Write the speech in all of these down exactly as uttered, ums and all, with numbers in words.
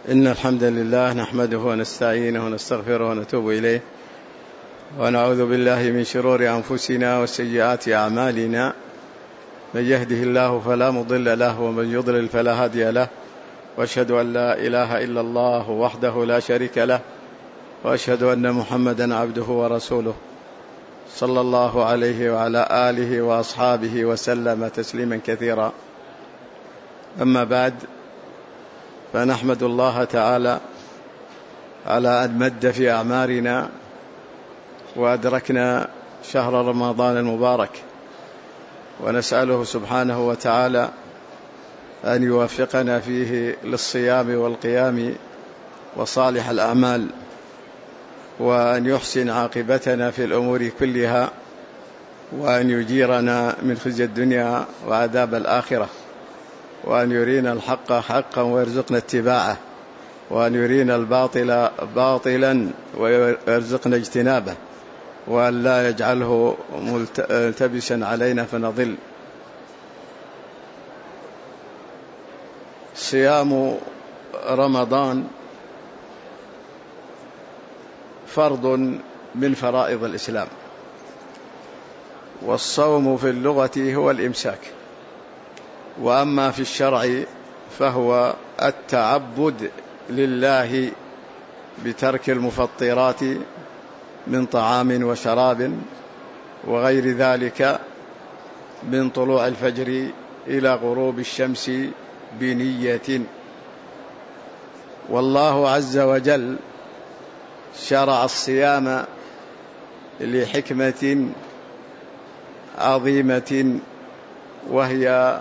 إن الحمد لله نحمده ونستعينه ونستغفره ونتوب إليه ونعوذ بالله من شرور أنفسنا وسيئات أعمالنا. من يهده الله فلا مضل له ومن يضلل فلا هادي له، وأشهد أن لا إله إلا الله وحده لا شريك له، وأشهد أن محمدا عبده ورسوله صلى الله عليه وعلى آله وأصحابه وسلم تسليما كثيرا. أما بعد، فنحمد الله تعالى على أن مد في أعمارنا وأدركنا شهر رمضان المبارك، ونسأله سبحانه وتعالى أن يوفقنا فيه للصيام والقيام وصالح الأعمال، وأن يحسن عاقبتنا في الأمور كلها، وأن يجيرنا من خزي الدنيا وعذاب الآخرة، وأن يرينا الحق حقا ويرزقنا اتباعه، وأن يرينا الباطل باطلا ويرزقنا اجتنابه، وأن لا يجعله ملتبسا علينا فنضل. صيام رمضان فرض من فرائض الإسلام، والصوم في اللغة هو الإمساك، وأما في الشرع فهو التعبد لله بترك المفطرات من طعام وشراب وغير ذلك من طلوع الفجر إلى غروب الشمس بنية. والله عز وجل شرع الصيام لحكمة عظيمة، وهي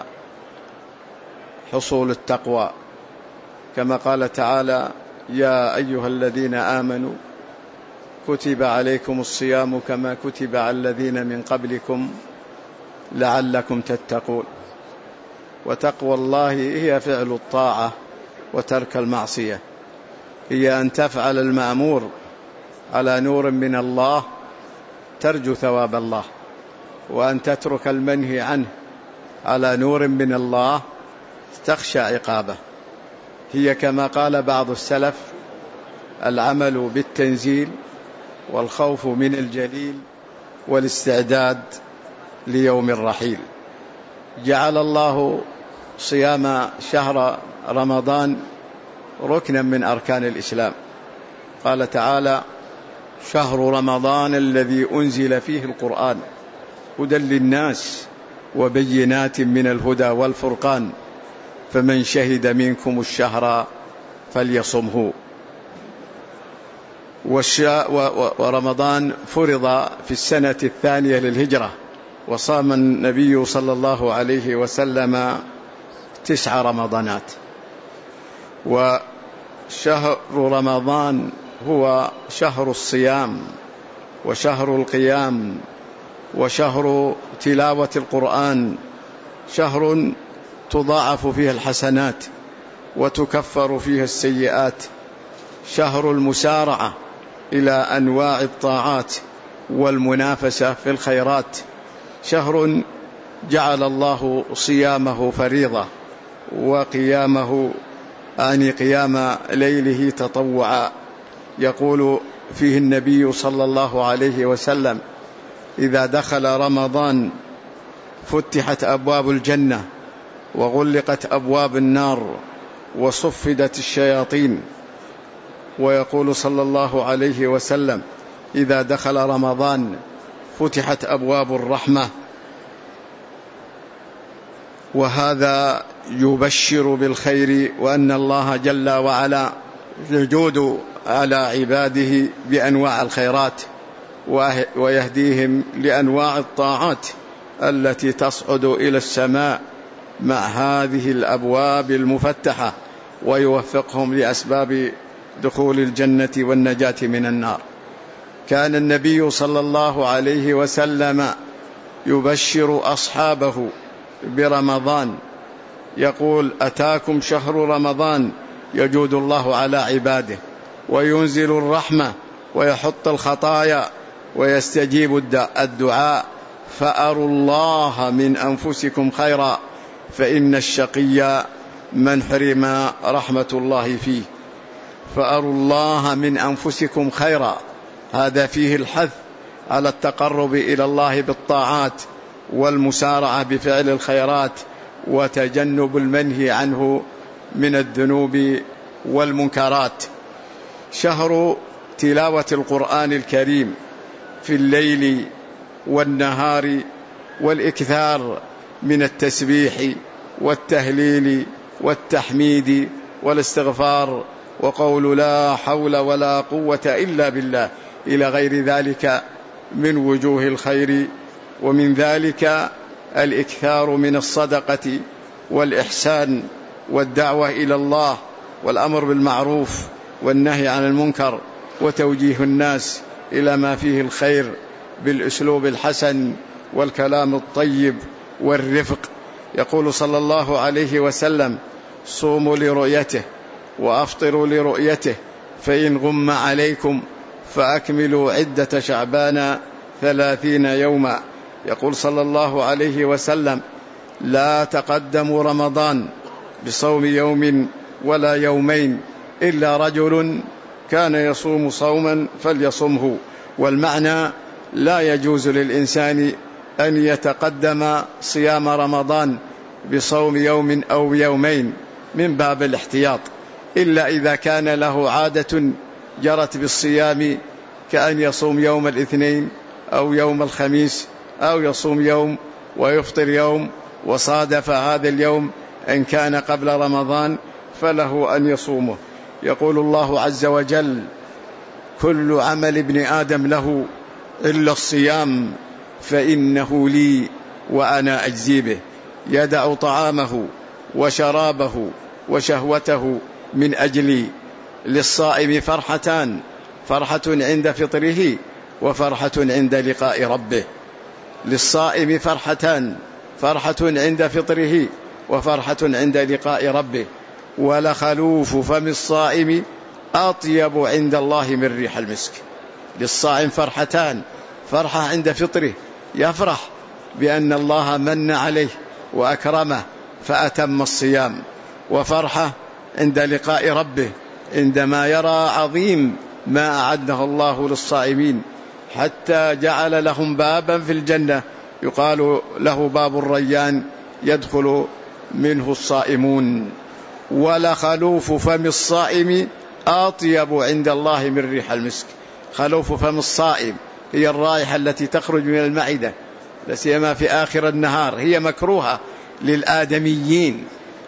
حصول التقوى، كما قال تعالى: يا أيها الذين آمنوا كتب عليكم الصيام كما كتب على الذين من قبلكم لعلكم تتقون. وتقوى الله هي فعل الطاعة وترك المعصية، هي أن تفعل المأمور على نور من الله ترجو ثواب الله، وأن تترك المنهي عنه على نور من الله تخشى عقابه. هي كما قال بعض السلف: العمل بالتنزيل، والخوف من الجليل، والاستعداد ليوم الرحيل. جعل الله صيام شهر رمضان ركنا من أركان الإسلام. قال تعالى: شهر رمضان الذي أنزل فيه القرآن هدى للناس وبينات من الهدى والفرقان، فمن شهد منكم الشهر فليصمه. ورمضان فرض في السنة الثانية للهجرة، وصام النبي صلى الله عليه وسلم تسع رمضانات. وشهر رمضان هو شهر الصيام وشهر القيام وشهر تلاوة القرآن، شهر تضاعف فيه الحسنات وتكفر فيها السيئات، شهر المسارعة إلى أنواع الطاعات والمنافسة في الخيرات، شهر جعل الله صيامه فريضة وقيامه آن قيام ليله تطوعا. يقول فيه النبي صلى الله عليه وسلم: إذا دخل رمضان فتحت أبواب الجنة وغلقت أبواب النار وصفدت الشياطين. ويقول صلى الله عليه وسلم: إذا دخل رمضان فتحت أبواب الرحمة. وهذا يبشر بالخير، وأن الله جل وعلا يجود على عباده بأنواع الخيرات ويهديهم لأنواع الطاعات التي تصعد إلى السماء مع هذه الأبواب المفتحة، ويوفقهم لأسباب دخول الجنة والنجاة من النار. كان النبي صلى الله عليه وسلم يبشر أصحابه برمضان، يقول: أتاكم شهر رمضان يجود الله على عباده وينزل الرحمة ويحط الخطايا ويستجيب الدعاء، فأروا الله من أنفسكم خيرا، فإن الشقي من حرم رحمة الله فيه. فأروا الله من أنفسكم خيرا. هذا فيه الحث على التقرب إلى الله بالطاعات والمسارعة بفعل الخيرات وتجنب المنهي عنه من الذنوب والمنكرات. شهر تلاوة القرآن الكريم في الليل والنهار، والإكثار من التسبيح والتهليل والتحميد والاستغفار وقول لا حول ولا قوة إلا بالله إلى غير ذلك من وجوه الخير. ومن ذلك الإكثار من الصدقة والإحسان والدعوة إلى الله والأمر بالمعروف والنهي عن المنكر وتوجيه الناس إلى ما فيه الخير بالأسلوب الحسن والكلام الطيب والرفق. يقول صلى الله عليه وسلم: صوموا لرؤيته وأفطروا لرؤيته، فإن غم عليكم فأكملوا عدة شعبان ثلاثين يوما. يقول صلى الله عليه وسلم: لا تقدموا رمضان بصوم يوم ولا يومين إلا رجل كان يصوم صوما فليصمه. والمعنى: لا يجوز للإنسان أن يتقدم صيام رمضان بصوم يوم أو يومين من باب الاحتياط، إلا إذا كان له عادة جرت بالصيام، كأن يصوم يوم الاثنين أو يوم الخميس، أو يصوم يوم ويفطر يوم، وصادف هذا اليوم إن كان قبل رمضان فله أن يصومه. يقول الله عز وجل: كل عمل ابن آدم له إلا الصيام فإنه لي وأنا أجزي به. يدع طعامه وشرابه وشهوته من أجلي. للصائم فرحتان: فرحة عند فطره وفرحة عند لقاء ربه. للصائم فرحتان: فرحة عند فطره وفرحة عند لقاء ربه. ولخلوف فم الصائم أطيب عند الله من ريح المسك. للصائم فرحتان: فرحة عند فطره، يفرح بأن الله من عليه وأكرمه فأتم الصيام، وفرحة عند لقاء ربه عندما يرى عظيم ما أعده الله للصائمين، حتى جعل لهم بابا في الجنة يقال له باب الريان يدخل منه الصائمون. ولخلوف فم الصائم أطيب عند الله من ريح المسك. خلوف فم الصائم هي الرائحة التي تخرج من المعدة، لا سيما في آخر النهار، هي مكروهة للآدميين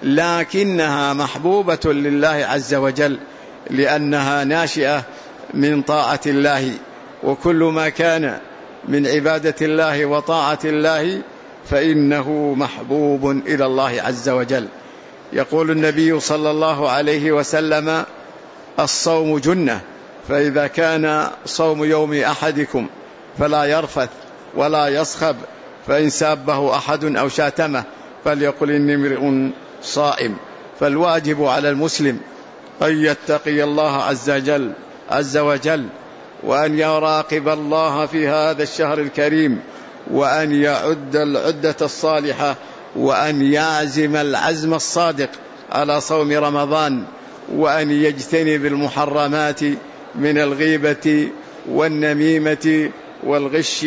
لكنها محبوبة لله عز وجل لأنها ناشئة من طاعة الله. وكل ما كان من عبادة الله وطاعة الله فإنه محبوب إلى الله عز وجل. يقول النبي صلى الله عليه وسلم: الصوم جنة، فإذا كان صوم يوم أحدكم فلا يرفث ولا يصخب، فإن سابه أحد أو شاتمه فليقل إني امرئ صائم. فالواجب على المسلم أن يتقي الله عز وجل عز وجل وأن يراقب الله في هذا الشهر الكريم، وأن يعد العدة الصالحة، وأن يعزم العزم الصادق على صوم رمضان، وأن يجتنب المحرمات من الغيبة والنميمة والغش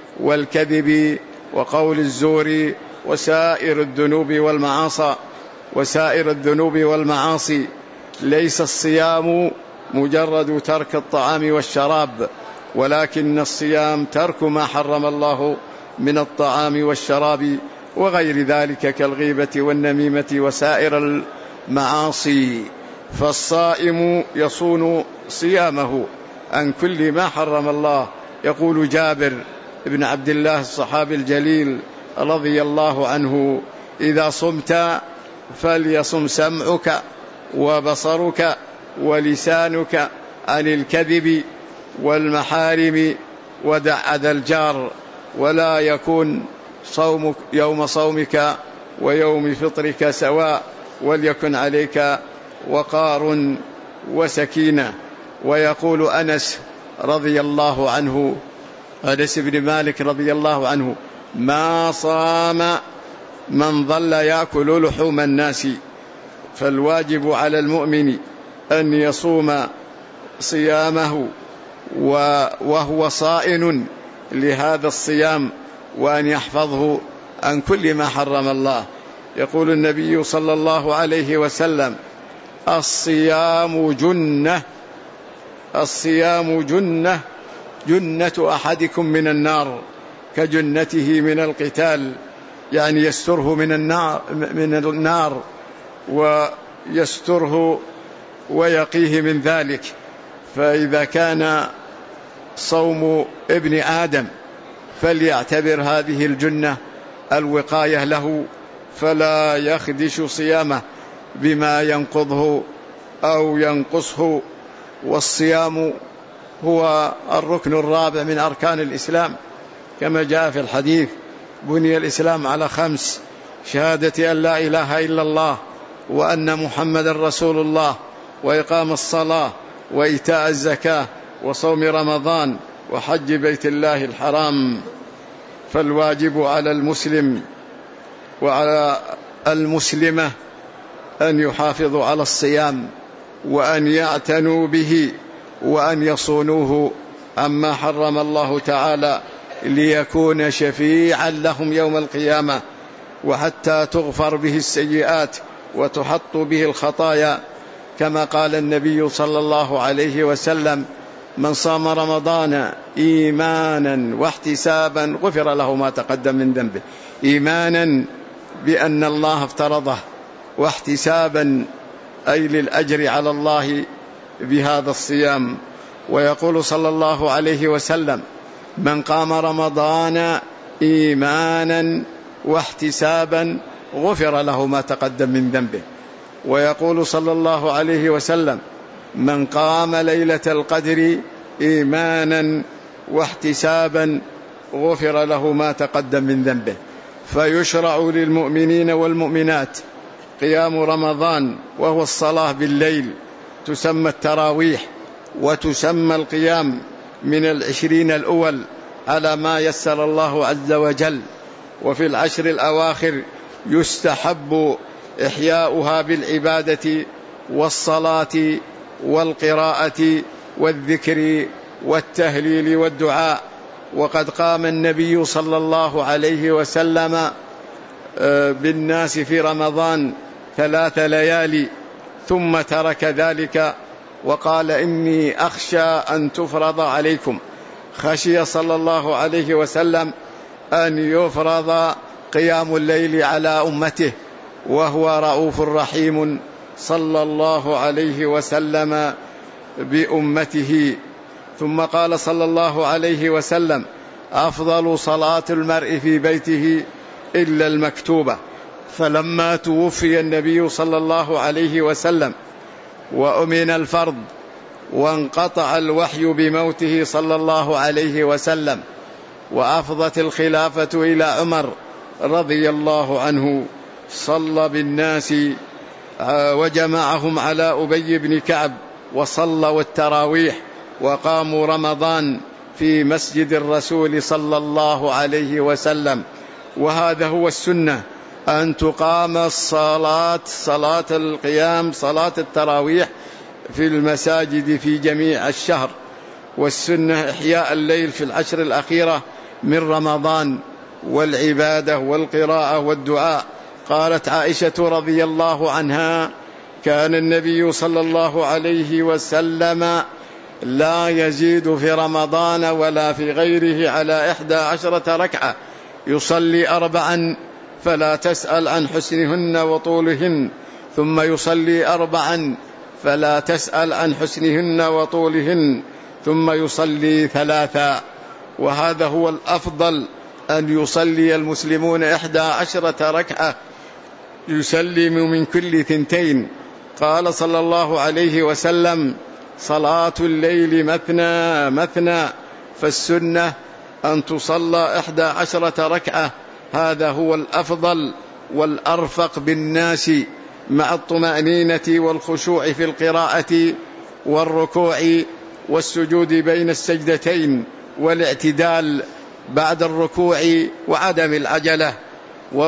والكذب وقول الزور وسائر الذنوب والمعاصي وسائر الذنوب والمعاصي. ليس الصيام مجرد ترك الطعام والشراب، ولكن الصيام ترك ما حرم الله من الطعام والشراب وغير ذلك كالغيبة والنميمة وسائر المعاصي. فالصائم يصون صيامه عن كل ما حرم الله. يقول جابر بن عبد الله الصحابي الجليل رضي الله عنه: إذا صمت فليصم سمعك وبصرك ولسانك عن الكذب والمحارم ودع أذى الجار، ولا يكون صومك يوم صومك ويوم فطرك سواء، وليكن عليك وقار وسكينة. ويقول أنس رضي الله عنه أنس بن مالك رضي الله عنه: ما صام من ظل يأكل لحوم الناس. فالواجب على المؤمن أن يصوم صيامه وهو صائن لهذا الصيام، وأن يحفظه عن كل ما حرم الله. يقول النبي صلى الله عليه وسلم: الصيام جنة، الصيام جنة، جنة أحدكم من النار كجنته من القتال، يعني يستره من النار من النار ويستره ويقيه من ذلك. فإذا كان صوم ابن آدم فليعتبر هذه الجنة الوقاية له، فلا يخدش صيامه بما ينقضه أو ينقصه. والصيام هو الركن الرابع من أركان الإسلام، كما جاء في الحديث: بني الإسلام على خمس: شهادة أن لا إله إلا الله وأن محمد رسول الله، وإقام الصلاة، وإيتاء الزكاة، وصوم رمضان، وحج بيت الله الحرام. فالواجب على المسلم وعلى المسلمة أن يحافظوا على الصيام، وأن يعتنوا به، وأن يصونوه عما حرم الله تعالى، ليكون شفيعا لهم يوم القيامة، وحتى تغفر به السيئات وتحط به الخطايا، كما قال النبي صلى الله عليه وسلم: من صام رمضان إيمانا واحتسابا غفر له ما تقدم من ذنبه. إيمانا بأن الله افترضه، واحتسابا أي للأجر على الله بهذا الصيام. ويقول صلى الله عليه وسلم: من قام رمضان إيمانا واحتسابا غفر له ما تقدم من ذنبه. ويقول صلى الله عليه وسلم: من قام ليلة القدر إيمانا واحتسابا غفر له ما تقدم من ذنبه. فيشرع للمؤمنين والمؤمنات قيام رمضان، وهو الصلاة بالليل، تسمى التراويح، وتسمى القيام من العشرين الأول على ما يسر الله عز وجل. وفي العشر الأواخر يستحب إحياؤها بالعبادة والصلاة والقراءة والذكر والتهليل والدعاء. وقد قام النبي صلى الله عليه وسلم بالناس في رمضان ثلاث ليالي ثم ترك ذلك وقال: إني أخشى أن تفرض عليكم. خشي صلى الله عليه وسلم أن يفرض قيام الليل على أمته، وهو رؤوف رحيم صلى الله عليه وسلم بأمته. ثم قال صلى الله عليه وسلم: أفضل صلاة المرء في بيته إلا المكتوبة. فلما توفي النبي صلى الله عليه وسلم وأمن الفرض وانقطع الوحي بموته صلى الله عليه وسلم، وأفضت الخلافة إلى عمر رضي الله عنه، صلى بالناس وجمعهم على أبي بن كعب، وصلوا التراويح وقاموا رمضان في مسجد الرسول صلى الله عليه وسلم. وهذا هو السنة، أن تقام الصلاة صلاة القيام صلاة التراويح في المساجد في جميع الشهر. والسنة إحياء الليل في العشر الأخيرة من رمضان، والعبادة والقراءة والدعاء. قالت عائشة رضي الله عنها: كان النبي صلى الله عليه وسلم لا يزيد في رمضان ولا في غيره على إحدى عشرة ركعة، يصلي أربعا فلا تسأل عن حسنهن وطولهن، ثم يصلي أربعا فلا تسأل عن حسنهن وطولهن، ثم يصلي ثلاثا. وهذا هو الأفضل، أن يصلي المسلمون إحدى عشرة ركعة، يسلم من كل ثنتين. قال صلى الله عليه وسلم: صلاة الليل مثنى مثنى. فالسنة أن تصلى إحدى عشرة ركعة، هذا هو الأفضل والأرفق بالناس، مع الطمأنينة والخشوع في القراءة والركوع والسجود بين السجدتين، والاعتدال بعد الركوع، وعدم العجلة.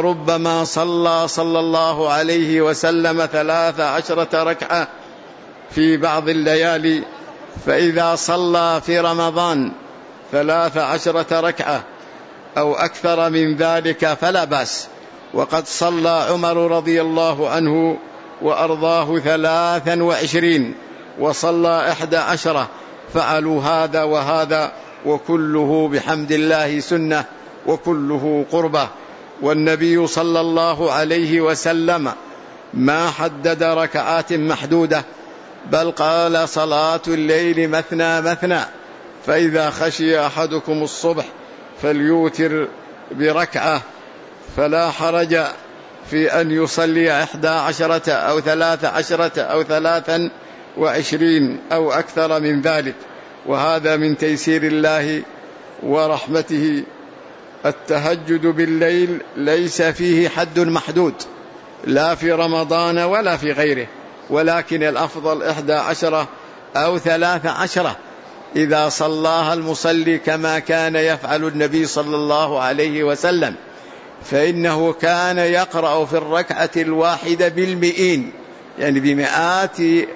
وربما صلى صلى الله عليه وسلم ثلاث عشرة ركعة في بعض الليالي، فإذا صلى في رمضان ثلاث عشرة ركعة أو أكثر من ذلك فلا بأس. وقد صلى عمر رضي الله عنه وأرضاه ثلاثا وعشرين وصلى إحدى عشرة، فعلوا هذا وهذا، وكله بحمد الله سنة وكله قربة. والنبي صلى الله عليه وسلم ما حدد ركعات محدودة، بل قال صلاة الليل مثنى مثنى، فإذا خشي أحدكم الصبح فليوتر بركعة، فلا حرج في أن يصلي إحدى عشرة أو ثلاث عشرة أو ثلاثا وعشرين أو أكثر من ذلك، وهذا من تيسير الله ورحمته. التهجد بالليل ليس فيه حد محدود، لا في رمضان ولا في غيره، ولكن الأفضل إحدى عشرة أو ثلاث عشرة إذا صلاها المصلي كما كان يفعل النبي صلى الله عليه وسلم، فإنه كان يقرأ في الركعة الواحدة بالمئين، يعني بمئات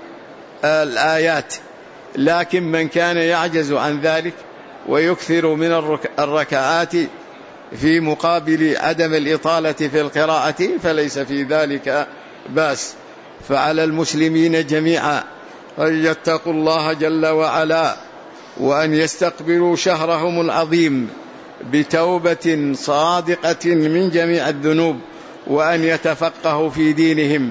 الآيات. لكن من كان يعجز عن ذلك ويكثر من الركعات في مقابل عدم الإطالة في القراءة فليس في ذلك بأس. فعلى المسلمين جميعا أن يتقوا الله جل وعلا، وأن يستقبلوا شهرهم العظيم بتوبة صادقة من جميع الذنوب، وأن يتفقهوا في دينهم،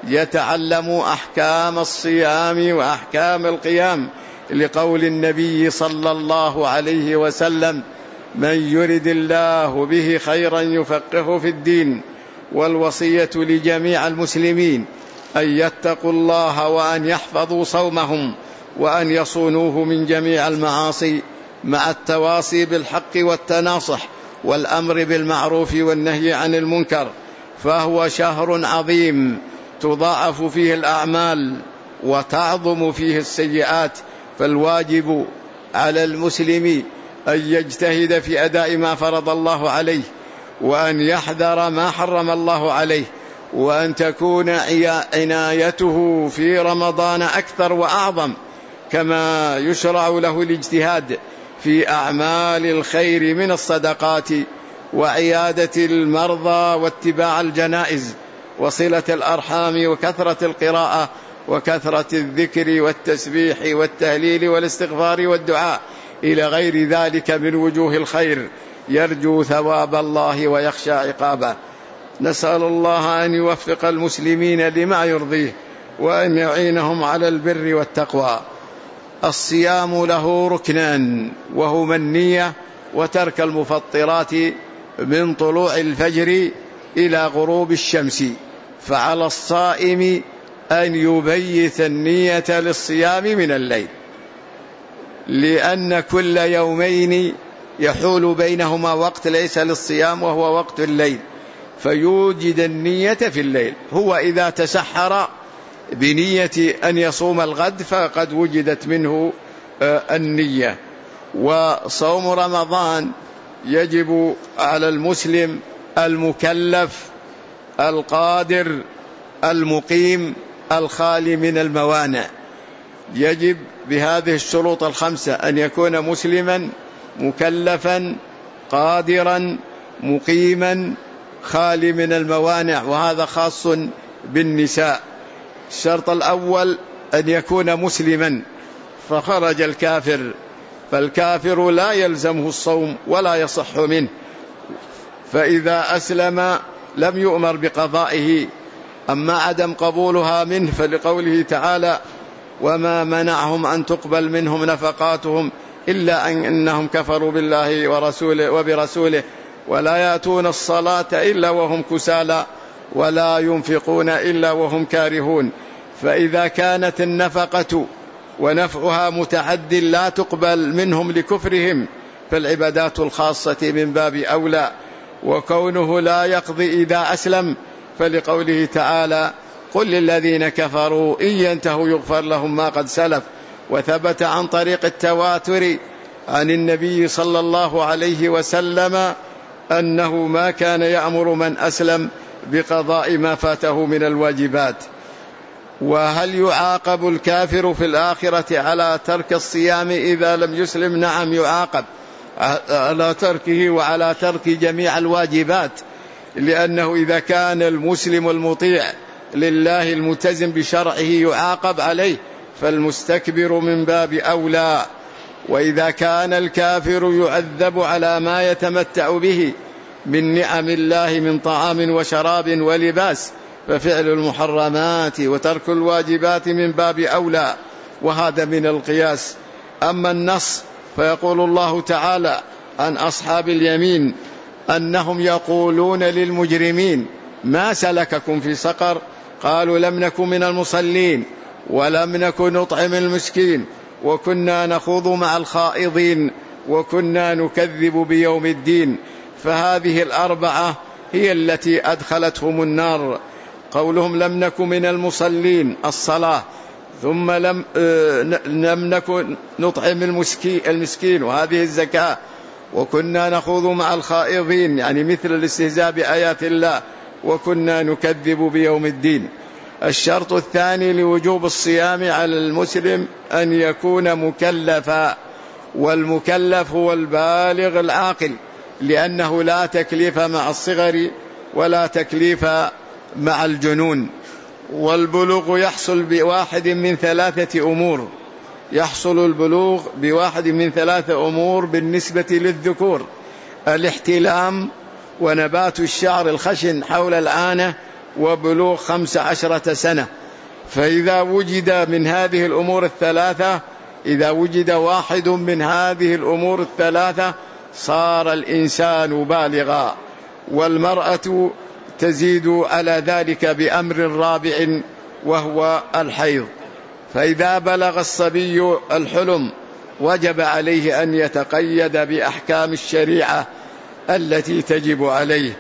يتعلموا أحكام الصيام وأحكام القيام، لقول النبي صلى الله عليه وسلم: من يرد الله به خيرا يفقهه في الدين. والوصية لجميع المسلمين أن يتقوا الله وأن يحفظوا صومهم وأن يصونوه من جميع المعاصي، مع التواصي بالحق والتناصح والأمر بالمعروف والنهي عن المنكر، فهو شهر عظيم تضاعف فيه الأعمال وتعظم فيه السيئات. فالواجب على المسلم أن يجتهد في أداء ما فرض الله عليه، وأن يحذر ما حرم الله عليه، وأن تكون عنايته في رمضان أكثر وأعظم، كما يشرع له الاجتهاد في أعمال الخير من الصدقات وعيادة المرضى واتباع الجنائز وصلة الأرحام وكثرة القراءة وكثرة الذكر والتسبيح والتهليل والاستغفار والدعاء إلى غير ذلك من وجوه الخير، يرجو ثواب الله ويخشى عقابه. نسأل الله أن يوفق المسلمين لما يرضيه، وأن يعينهم على البر والتقوى. الصيام له ركنان، وهما النية وترك المفطرات من طلوع الفجر إلى غروب الشمس. فعلى الصائم أن يبيت النية للصيام من الليل، لأن كل يومين يحول بينهما وقت ليس للصيام وهو وقت الليل، فيوجد النية في الليل. هو إذا تسحر بنية أن يصوم الغد فقد وجدت منه النية. وصوم رمضان يجب على المسلم المكلف القادر المقيم الخالي من الموانع، يجب بهذه الشروط الخمسة: أن يكون مسلما مكلفا قادرا مقيما خالي من الموانع، وهذا خاص بالنساء. الشرط الأول أن يكون مسلما، فخرج الكافر، فالكافر لا يلزمه الصوم ولا يصح منه، فإذا أسلم لم يؤمر بقضائه. أما عدم قبولها منه فلقوله تعالى: وما منعهم أن تقبل منهم نفقاتهم إلا أن أنهم كفروا بالله ورسوله وبرسوله ولا يأتون الصلاة إلا وهم كسالى ولا ينفقون إلا وهم كارهون. فإذا كانت النفقة ونفعها متعد لا تقبل منهم لكفرهم، فالعبادات الخاصة من باب أولى. وكونه لا يقضي إذا أسلم فلقوله تعالى: قل للذين كفروا إن ينتهوا يغفر لهم ما قد سلف. وثبت عن طريق التواتر عن النبي صلى الله عليه وسلم أنه ما كان يأمر من أسلم بقضاء ما فاته من الواجبات. وهل يعاقب الكافر في الآخرة على ترك الصيام إذا لم يسلم؟ نعم، يعاقب على تركه وعلى ترك جميع الواجبات، لأنه إذا كان المسلم المطيع لله الملتزم بشرعه يعاقب عليه، فالمستكبر من باب أولى. وإذا كان الكافر يعذب على ما يتمتع به من نعم الله من طعام وشراب ولباس، ففعل المحرمات وترك الواجبات من باب أولى، وهذا من القياس. أما النص فيقول الله تعالى عن أصحاب اليمين أنهم يقولون للمجرمين ما سلككم في سقر؟ قالوا لم نكن من المصلين ولم نكن نطعم المسكين وكنا نخوض مع الخائضين وكنا نكذب بيوم الدين. فهذه الأربعة هي التي أدخلتهم النار. قولهم لم نكن من المصلين الصلاة، ثم لم, لم نكن نطعم المسكين وهذه الزكاة، وكنا نخوض مع الخائضين يعني مثل الاستهزاء بآيات الله، وكنا نكذب بيوم الدين. الشرط الثاني لوجوب الصيام على المسلم أن يكون مكلفا، والمكلف هو البالغ العاقل، لأنه لا تكليف مع الصغر ولا تكليف مع الجنون. والبلوغ يحصل بواحد من ثلاثة أمور، يحصل البلوغ بواحد من ثلاثة أمور بالنسبة للذكور: الاحتلام، ونبات الشعر الخشن حول العانة، وبلوغ خمس عشرة سنة. فإذا وجد من هذه الأمور الثلاثة، إذا وجد واحد من هذه الأمور الثلاثة صار الإنسان بالغا. والمرأة تزيد على ذلك بأمر رابع وهو الحيض. فإذا بلغ الصبي الحلم وجب عليه أن يتقيد بأحكام الشريعة التي تجب عليه.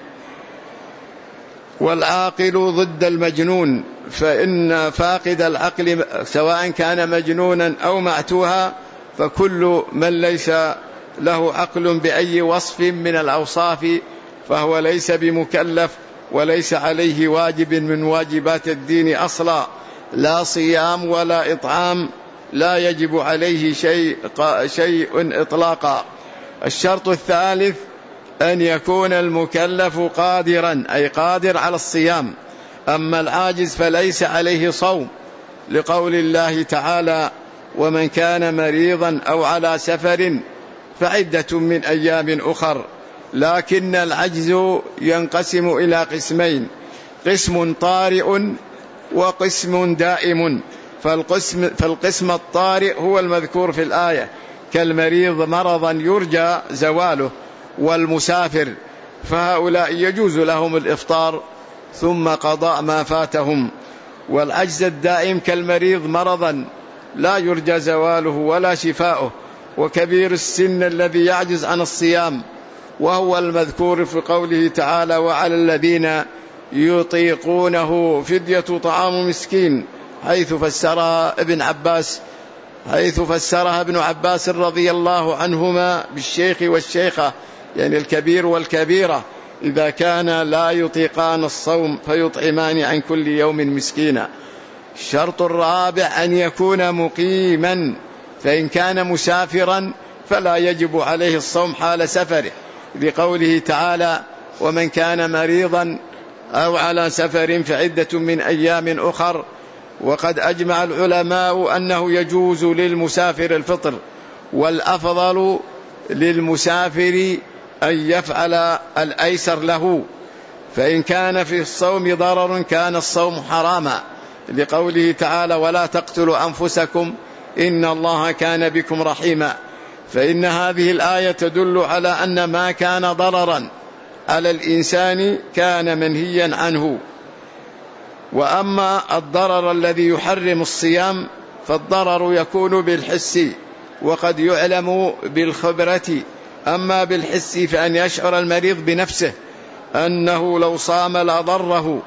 والعاقل ضد المجنون، فإن فاقد العقل سواء كان مجنونا أو معتوها، فكل من ليس له عقل بأي وصف من الأوصاف فهو ليس بمكلف وليس عليه واجب من واجبات الدين أصلا، لا صيام ولا إطعام، لا يجب عليه شيء, شيء إطلاقا. الشرط الثالث أن يكون المكلف قادرا، أي قادر على الصيام. أما العاجز فليس عليه صوم، لقول الله تعالى: ومن كان مريضا أو على سفر فعدة من أيام أخر. لكن العجز ينقسم إلى قسمين: قسم طارئ وقسم دائم. فالقسم, فالقسم الطارئ هو المذكور في الآية كالمريض مرضا يرجى زواله، والمسافر، فهؤلاء يجوز لهم الإفطار ثم قضاء ما فاتهم. والعجز الدائم كالمريض مرضا لا يرجى زواله ولا شفاؤه، وكبير السن الذي يعجز عن الصيام، وهو المذكور في قوله تعالى: وعلى الذين يطيقونه فدية طعام مسكين، حيث فسرها ابن عباس حيث فسرها ابن عباس رضي الله عنهما بالشيخ والشيخة، يعني الكبير والكبيرة، إذا كان لا يطيقان الصوم فيطعمان عن كل يوم مسكينا. الشرط الرابع أن يكون مقيما، فإن كان مسافرا فلا يجب عليه الصوم حال سفره، لقوله تعالى: ومن كان مريضا أو على سفر فعدة من أيام أخر. وقد أجمع العلماء أنه يجوز للمسافر الفطر، والأفضل للمسافر أن يفعل الأيسر له، فإن كان في الصوم ضرر كان الصوم حراما، لقوله تعالى: ولا تقتلوا أنفسكم إن الله كان بكم رحيما. فإن هذه الآية تدل على أن ما كان ضررا على الإنسان كان منهيا عنه. وأما الضرر الذي يحرم الصيام فالضرر يكون بالحس، وقد يعلم بالخبرة. أما بالحس فأن يشعر المريض بنفسه أنه لو صام لضره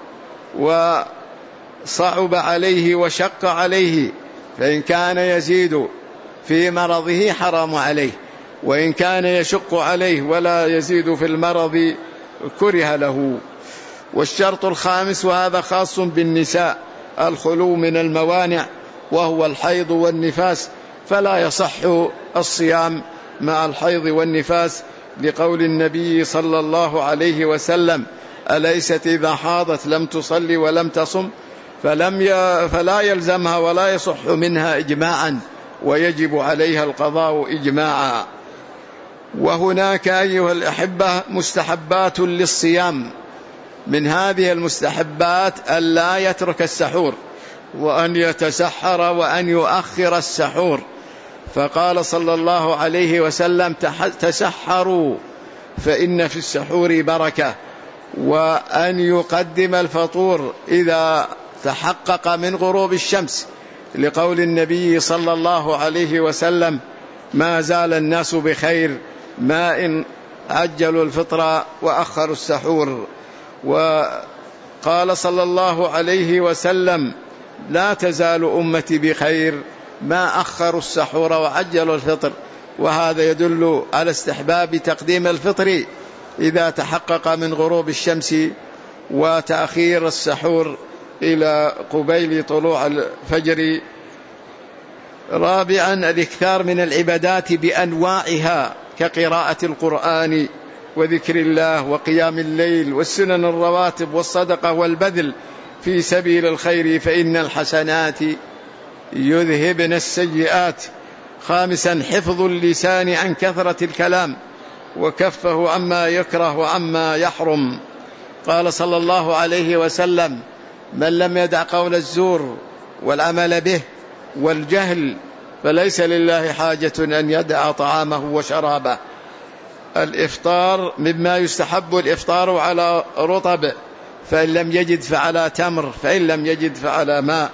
وصعب عليه وشق عليه، فإن كان يزيد في مرضه حرام عليه، وإن كان يشق عليه ولا يزيد في المرض كره له. والشرط الخامس، وهذا خاص بالنساء، الخلو من الموانع وهو الحيض والنفاس، فلا يصح الصيام مع الحيض والنفاس، لقول النبي صلى الله عليه وسلم: أليست إذا حاضت لم تصلي ولم تصم؟ فلم ي... فلا يلزمها ولا يصح منها إجماعا، ويجب عليها القضاء إجماعا. وهناك أيها الأحبة مستحبات للصيام، من هذه المستحبات ألا يترك السحور، وأن يتسحر وأن يؤخر السحور، فقال صلى الله عليه وسلم: تسحروا فإن في السحور بركة. وأن يقدم الفطور إذا تحقق من غروب الشمس، لقول النبي صلى الله عليه وسلم: ما زال الناس بخير ما إن عجلوا الفطر وأخروا السحور. وقال صلى الله عليه وسلم: لا تزال أمتي بخير ما أخروا السحور وعجلوا الفطر. وهذا يدل على استحباب تقديم الفطر إذا تحقق من غروب الشمس، وتأخير السحور إلى قبيل طلوع الفجر. رابعا الإكثار من العبادات بأنواعها، كقراءة القرآن وذكر الله وقيام الليل والسنن الرواتب والصدقة والبذل في سبيل الخير، فإن الحسنات يذهبن السيئات. خامسا حفظ اللسان عن كثرة الكلام، وكفه عما يكره وعما يحرم. قال صلى الله عليه وسلم: من لم يدع قول الزور والعمل به والجهل فليس لله حاجة أن يدع طعامه وشرابه. الإفطار مما يستحب الإفطار على رطب، فإن لم يجد فعلى تمر، فإن لم يجد فعلى ماء.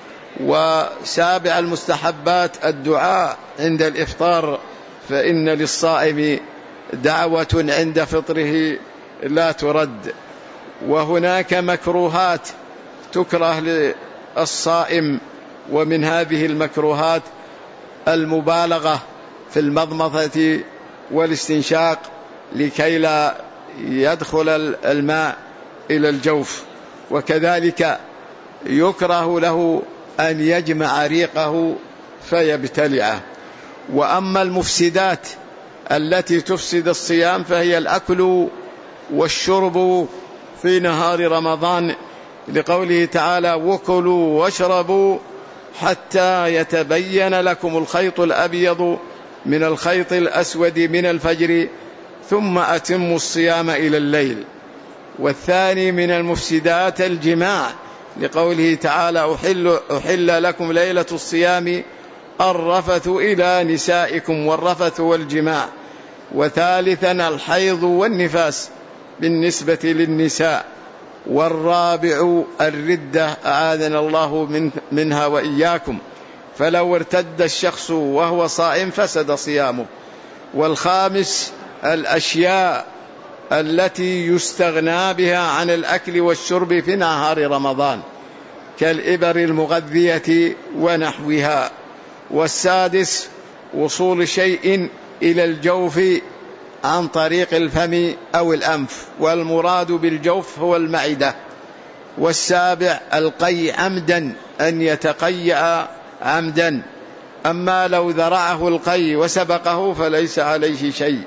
وسابع المستحبات الدعاء عند الإفطار، فإن للصائم دعوة عند فطره لا ترد. وهناك مكروهات تكره للصائم، ومن هذه المكروهات المبالغة في المضمضة والاستنشاق لكي لا يدخل الماء إلى الجوف. وكذلك يكره له أن يجمع ريقه فيبتلعه. وأما المفسدات التي تفسد الصيام فهي الأكل والشرب في نهار رمضان، لقوله تعالى: وكلوا واشربوا حتى يتبين لكم الخيط الأبيض من الخيط الأسود من الفجر ثم أتموا الصيام إلى الليل. والثاني من المفسدات الجماع، لقوله تعالى: أحل, أحل لكم ليلة الصيام الرفث إلى نسائكم، والرفث والجماع. وثالثا الحيض والنفاس بالنسبة للنساء. والرابع الردة، أعاذنا الله من منها وإياكم، فلو ارتد الشخص وهو صائم فسد صيامه. والخامس الأشياء التي يستغنى بها عن الأكل والشرب في نهار رمضان، كالإبر المغذية ونحوها. والسادس وصول شيء إلى الجوف عن طريق الفم أو الأنف، والمراد بالجوف هو المعدة. والسابع القي عمدا، أن يتقيأ عمدا، أما لو ذرعه القي وسبقه فليس عليه شيء.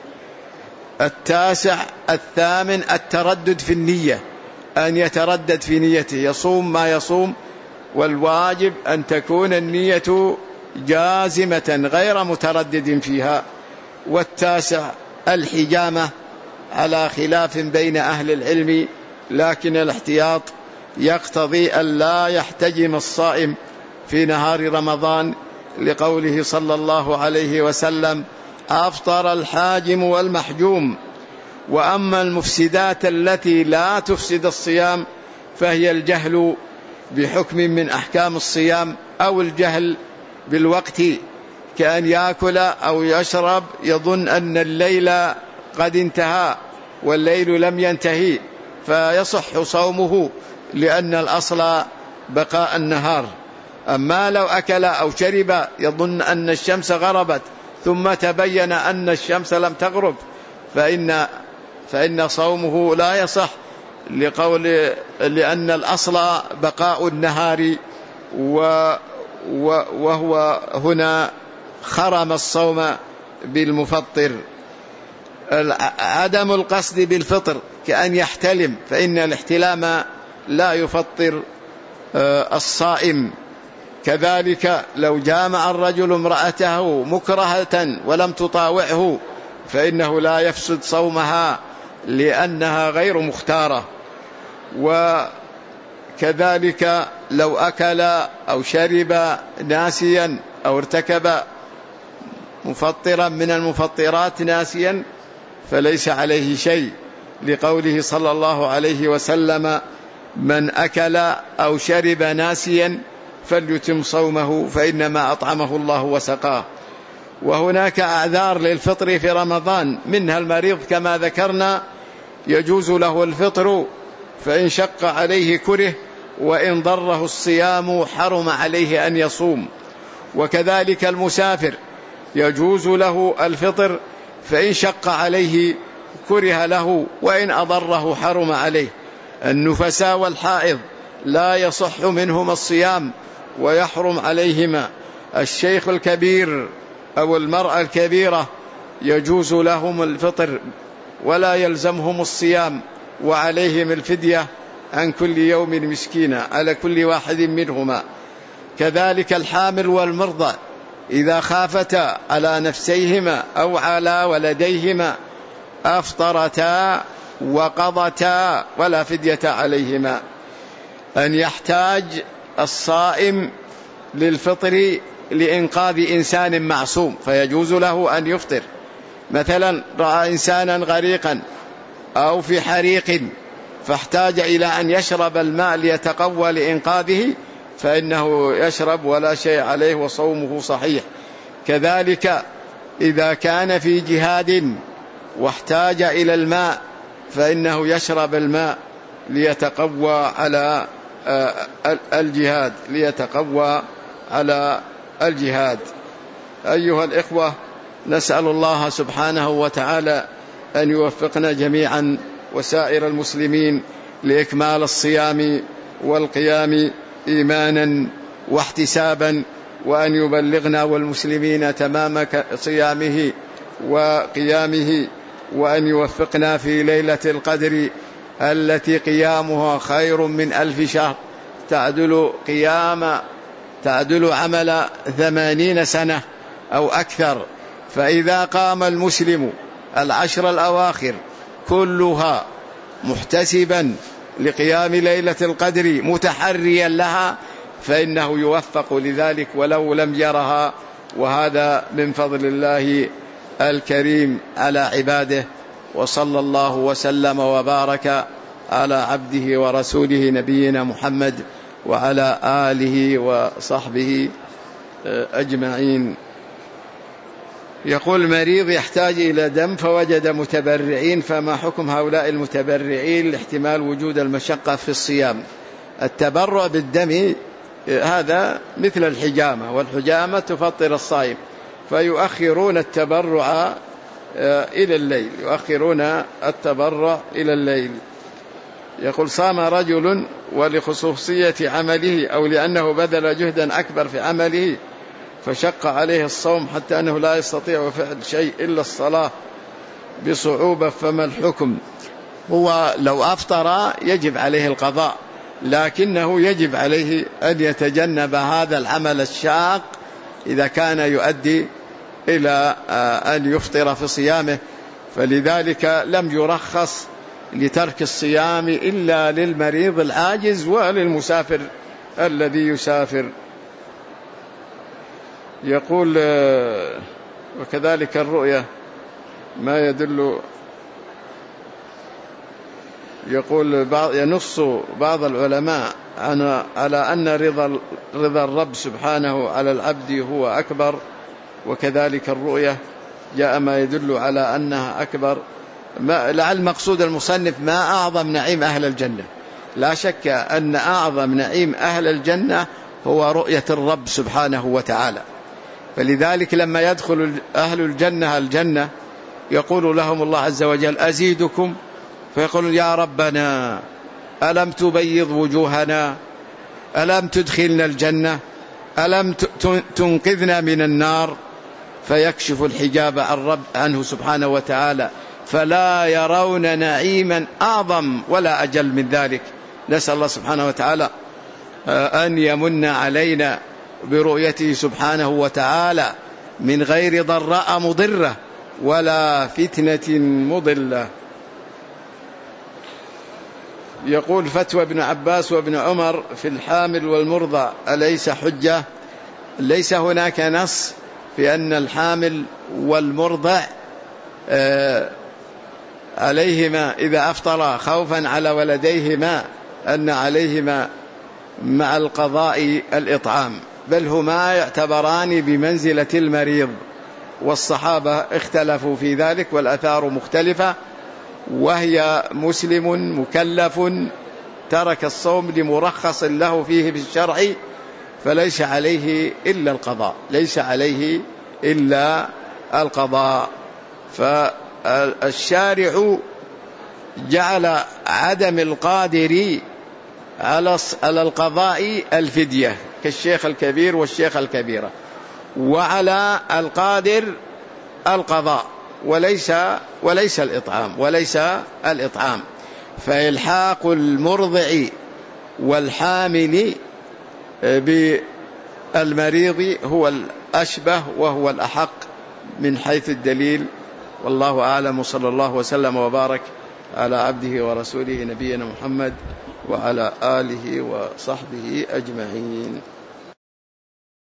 التاسع الثامن التردد في النية، أن يتردد في نيته، يصوم ما يصوم، والواجب أن تكون النية جازمة غير متردد فيها. والتاسع الحجامة، على خلاف بين أهل العلم، لكن الاحتياط يقتضي أن لا يحتجم الصائم في نهار رمضان، لقوله صلى الله عليه وسلم: أفطر الحاجم والمحجوم. وأما المفسدات التي لا تفسد الصيام فهي الجهل بحكم من أحكام الصيام، أو الجهل بالوقت، كأن يأكل أو يشرب يظن أن الليل قد انتهى والليل لم ينتهي فيصح صومه، لأن الأصل بقاء النهار. أما لو أكل أو شرب يظن أن الشمس غربت ثم تبين أن الشمس لم تغرب، فإن, فإن صومه لا يصح، لقول لأن الأصل بقاء النهار وهو هنا خرم الصوم بالمفطر. عدم القصد بالفطر كأن يحتلم، فإن الاحتلام لا يفطر الصائم. كذلك لو جامع الرجل امرأته مكرهة ولم تطاوعه فإنه لا يفسد صومها لأنها غير مختارة. وكذلك لو أكل أو شرب ناسيا أو ارتكب مفطرا من المفطرات ناسيا فليس عليه شيء، لقوله صلى الله عليه وسلم: من أكل أو شرب ناسيا فليتم صومه فإنما أطعمه الله وسقاه. وهناك أعذار للفطر في رمضان، منها المريض كما ذكرنا يجوز له الفطر فإن شق عليه كره، وإن ضره الصيام حرم عليه أن يصوم. وكذلك المسافر يجوز له الفطر فإن شق عليه كره له، وإن أضره حرم عليه. النفساء والحائض لا يصح منهما الصيام ويحرم عليهما. الشيخ الكبير أو المرأة الكبيرة يجوز لهم الفطر ولا يلزمهم الصيام، وعليهم الفدية عن كل يوم مسكينة على كل واحد منهما. كذلك الحامل والمرضى إذا خافتا على نفسيهما أو على ولديهما أفطرتا وقضتا ولا فدية عليهما. أن يحتاج الصائم للفطر لإنقاذ إنسان معصوم فيجوز له أن يفطر، مثلا رأى إنسانا غريقا أو في حريق فاحتاج إلى أن يشرب الماء ليتقوى لإنقاذه فإنه يشرب ولا شيء عليه وصومه صحيح. كذلك إذا كان في جهاد واحتاج إلى الماء فإنه يشرب الماء ليتقوى على الجهاد ليتقوى على الجهاد. أيها الإخوة، نسأل الله سبحانه وتعالى أن يوفقنا جميعا وسائر المسلمين لإكمال الصيام والقيام إيمانا واحتسابا، وأن يبلغنا والمسلمين تمام صيامه وقيامه، وأن يوفقنا في ليلة القدر التي قيامها خير من ألف شهر، تعدل قيام تعدل عمل ثمانين سنة أو أكثر. فإذا قام المسلم العشر الأواخر كلها محتسبا لقيام ليلة القدر متحريا لها فإنه يوفق لذلك ولو لم يرها، وهذا من فضل الله الكريم على عباده. وصلى الله وسلم وبارك على عبده ورسوله نبينا محمد وعلى آله وصحبه أجمعين. يقول: مريض يحتاج إلى دم فوجد متبرعين، فما حكم هؤلاء المتبرعين لاحتمال وجود المشقة في الصيام؟ التبرع بالدم هذا مثل الحجامة، والحجامة تفطر الصائم، فيؤخرون التبرع إلى الليل يؤخرون التبرع إلى الليل. يقول: صام رجل ولخصوصية عمله أو لأنه بذل جهدا أكبر في عمله فشق عليه الصوم حتى أنه لا يستطيع فعل شيء إلا الصلاة بصعوبة، فما الحكم؟ هو لو أفطر يجب عليه القضاء، لكنه يجب عليه أن يتجنب هذا العمل الشاق إذا كان يؤدي إلى أن يفطر في صيامه. فلذلك لم يرخص لترك الصيام إلا للمريض العاجز وللمسافر الذي يسافر. يقول: وكذلك الرؤية ما يدل يقول بعض ينص بعض العلماء على أن رضا رضا الرب سبحانه على العبد هو أكبر، وكذلك الرؤية جاء ما يدل على أنها أكبر. ما لعل مقصود المصنف ما أعظم نعيم أهل الجنة. لا شك أن أعظم نعيم أهل الجنة هو رؤية الرب سبحانه وتعالى، فلذلك لما يدخل أهل الجنة الجنة يقول لهم الله عز وجل: أزيدكم؟ فيقولون: يا ربنا ألم تبيض وجوهنا ألم تدخلنا الجنة، ألم تنقذنا من النار، فيكشف الحجاب عن رب عنه سبحانه وتعالى، فلا يرون نعيما أعظم ولا أجل من ذلك. نسأل الله سبحانه وتعالى أن يمن علينا برؤيته سبحانه وتعالى من غير ضراء مضرة ولا فتنة مضلة. يقول: فتوى ابن عباس وابن عمر في الحامل والمرضع أليس حجة؟ ليس هناك نص في أن الحامل والمرضع عليهما إذا أفطر خوفا على ولديهما أن عليهما مع القضاء الإطعام، بل هما يعتبران بمنزلة المريض، والصحابة اختلفوا في ذلك والآثار مختلفة، وهي مسلم مكلف ترك الصوم لمرخص له فيه بالشرع، فليس عليه إلا القضاء، ليس عليه إلا القضاء. فالشارع جعل عدم القادر على القضاء الفدية كالشيخ الكبير والشيخ الكبيرة، وعلى القادر القضاء وليس وليس الإطعام وليس الإطعام. فإلحاق المرضع والحامل بالمريض هو الأشبه وهو الأحق من حيث الدليل، والله أعلم. صلى الله وسلم وبارك على عبده ورسوله نبينا محمد وعلى آله وصحبه أجمعين.